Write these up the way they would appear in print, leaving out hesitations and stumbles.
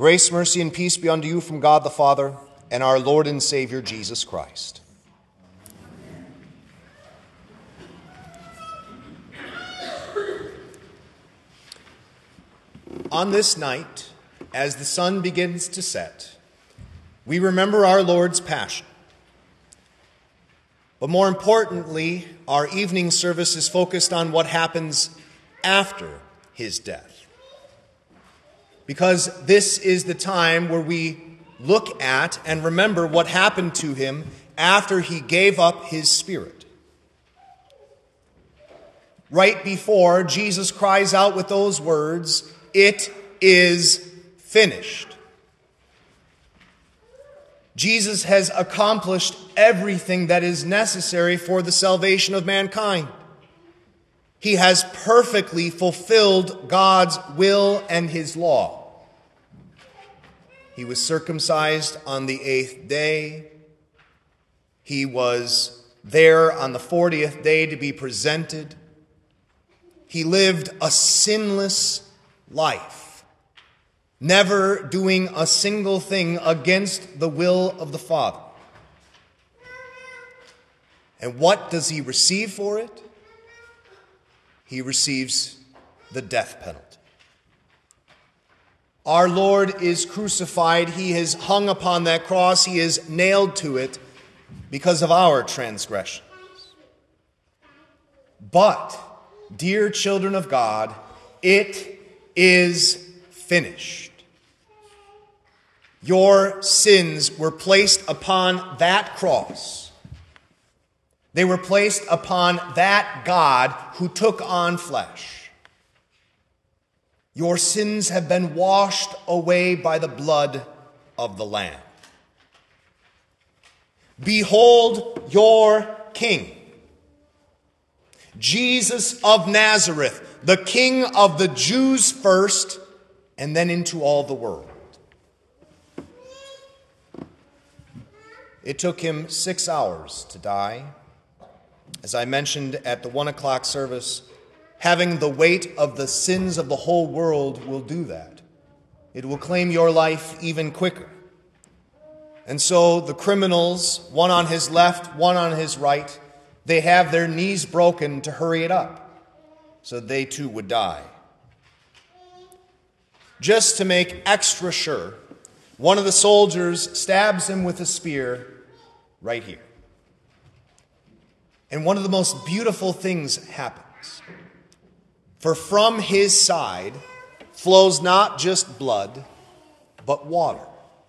Grace, mercy, and peace be unto you from God the Father and our Lord and Savior Jesus Christ. On this night, as the sun begins to set, we remember our Lord's passion. But more importantly, our evening service is focused on what happens after his death. Because this is the time where we look at and remember what happened to him after he gave up his spirit. Right before Jesus cries out with those words, "It is finished." Jesus has accomplished everything that is necessary for the salvation of mankind. He has perfectly fulfilled God's will and his law. He was circumcised on the 8th day. He was there on the 40th day to be presented. He lived a sinless life, never doing a single thing against the will of the Father. And what does he receive for it? He receives the death penalty. Our Lord is crucified. He is hung upon that cross. He is nailed to it because of our transgressions. But, dear children of God, it is finished. Your sins were placed upon that cross. They were placed upon that God who took on flesh. Your sins have been washed away by the blood of the Lamb. Behold your King, Jesus of Nazareth, the King of the Jews first, and then into all the world. It took him 6 hours to die. As I mentioned at the 1 o'clock service, having the weight of the sins of the whole world will do that. It will claim your life even quicker. And so the criminals, one on his left, one on his right, they have their knees broken to hurry it up, so they too would die. Just to make extra sure, one of the soldiers stabs him with a spear right here. And one of the most beautiful things happens. For from his side flows not just blood, but water.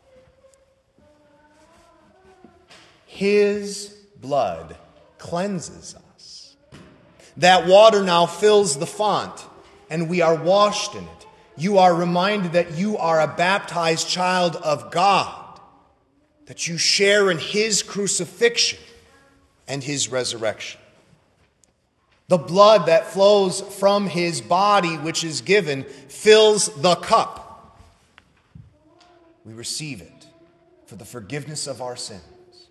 His blood cleanses us. That water now fills the font, and we are washed in it. You are reminded that you are a baptized child of God, that you share in his crucifixion and his resurrection. The blood that flows from his body, which is given, fills the cup. We receive it for the forgiveness of our sins.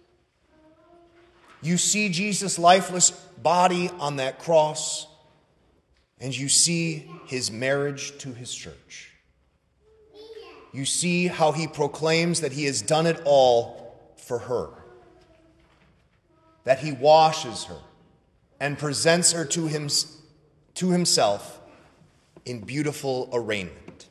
You see Jesus' lifeless body on that cross, and you see his marriage to his church. You see how he proclaims that he has done it all for her, that he washes her and presents her to himself in beautiful arraignment.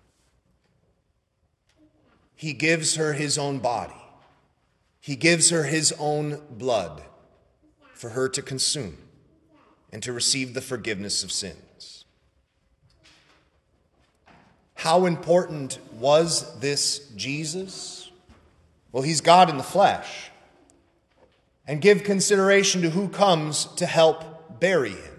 He gives her his own body. He gives her his own blood for her to consume and to receive the forgiveness of sins. How important was this Jesus? Well, he's God in the flesh. And give consideration to who comes to help bury him.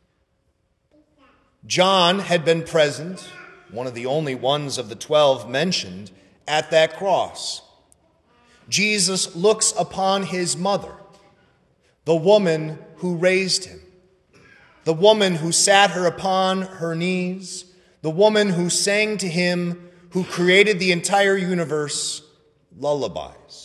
John had been present, one of the only ones of the 12 mentioned, at that cross. Jesus looks upon his mother, the woman who raised him, the woman who sat her upon her knees, the woman who sang to him, who created the entire universe, lullabies.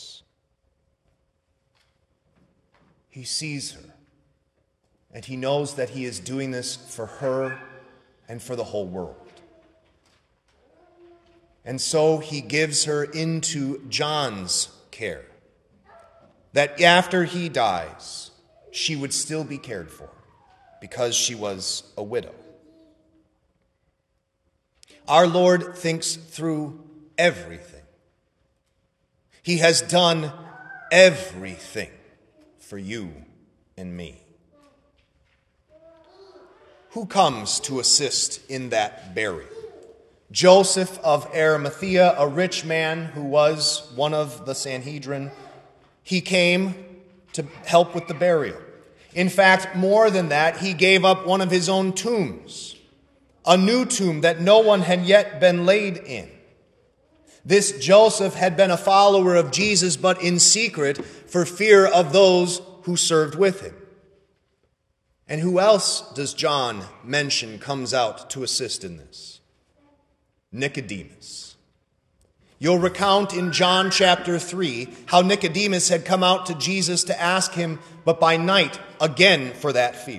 He sees her, and he knows that he is doing this for her and for the whole world. And so he gives her into John's care, that after he dies, she would still be cared for because she was a widow. Our Lord thinks through everything. He has done everything for you and me. Who comes to assist in that burial? Joseph of Arimathea, a rich man who was one of the Sanhedrin. He came to help with the burial. In fact, more than that, he gave up one of his own tombs, a new tomb that no one had yet been laid in. This Joseph had been a follower of Jesus, but in secret for fear of those who served with him. And who else does John mention comes out to assist in this? Nicodemus. You'll recount in John chapter 3 how Nicodemus had come out to Jesus to ask him, but by night, again for that fear.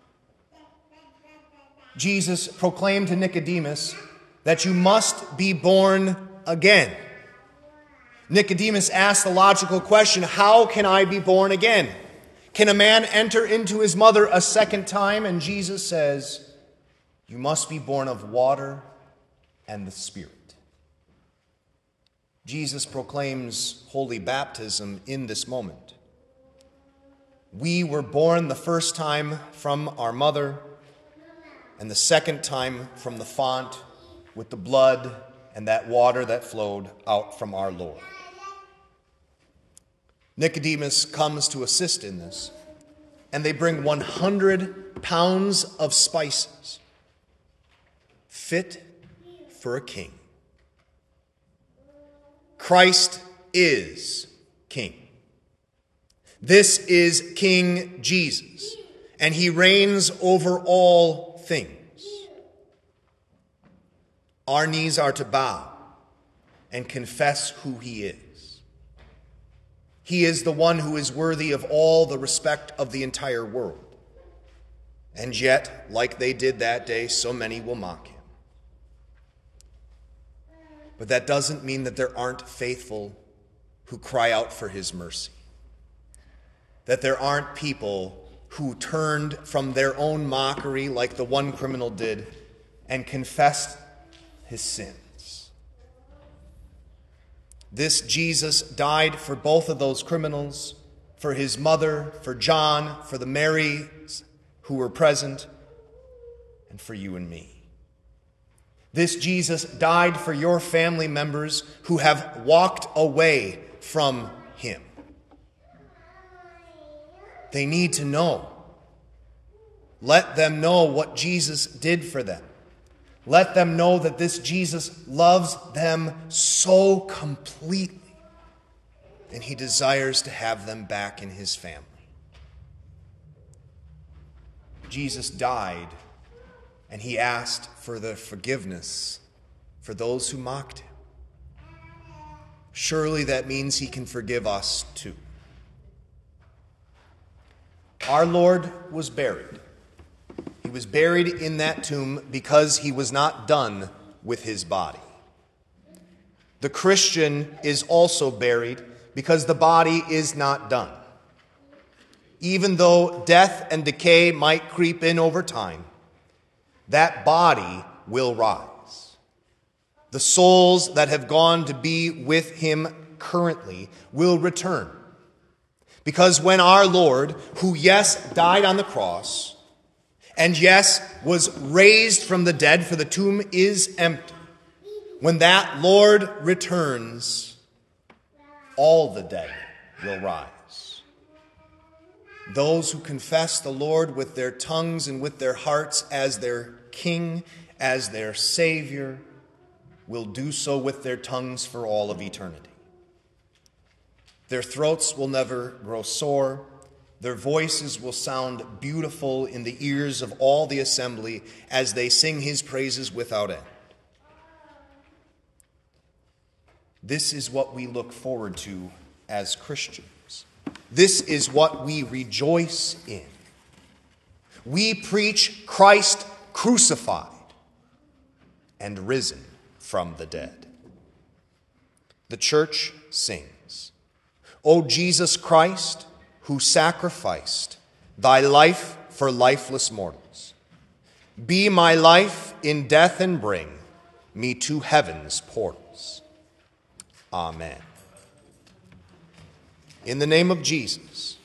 Jesus proclaimed to Nicodemus that you must be born again. Nicodemus asked the logical question, how can I be born again? Can a man enter into his mother a second time? And Jesus says, you must be born of water and the Spirit. Jesus proclaims holy baptism in this moment. We were born the first time from our mother, and the second time from the font with the blood and that water that flowed out from our Lord. Nicodemus comes to assist in this, and they bring 100 pounds of spices, fit for a king. Christ is king. This is King Jesus, and he reigns over all things. Our knees are to bow and confess who he is. He is the one who is worthy of all the respect of the entire world. And yet, like they did that day, so many will mock him. But that doesn't mean that there aren't faithful who cry out for his mercy. That there aren't people who turned from their own mockery like the one criminal did and confessed his sins. This Jesus died for both of those criminals, for his mother, for John, for the Marys who were present, and for you and me. This Jesus died for your family members who have walked away from him. They need to know. Let them know what Jesus did for them. Let them know that this Jesus loves them so completely, and he desires to have them back in his family. Jesus died, and he asked for the forgiveness for those who mocked him. Surely that means he can forgive us too. Our Lord was buried. He was buried in that tomb because he was not done with his body. The Christian is also buried because the body is not done. Even though death and decay might creep in over time, that body will rise. The souls that have gone to be with him currently will return. Because when our Lord, who yes, died on the cross, and yes, was raised from the dead, for the tomb is empty, when that Lord returns, all the dead will rise. Those who confess the Lord with their tongues and with their hearts as their King, as their Savior, will do so with their tongues for all of eternity. Their throats will never grow sore. Their voices will sound beautiful in the ears of all the assembly as they sing his praises without end. This is what we look forward to as Christians. This is what we rejoice in. We preach Christ crucified and risen from the dead. The church sings, O Jesus Christ, who sacrificed thy life for lifeless mortals, be my life in death and bring me to heaven's portals. Amen. In the name of Jesus,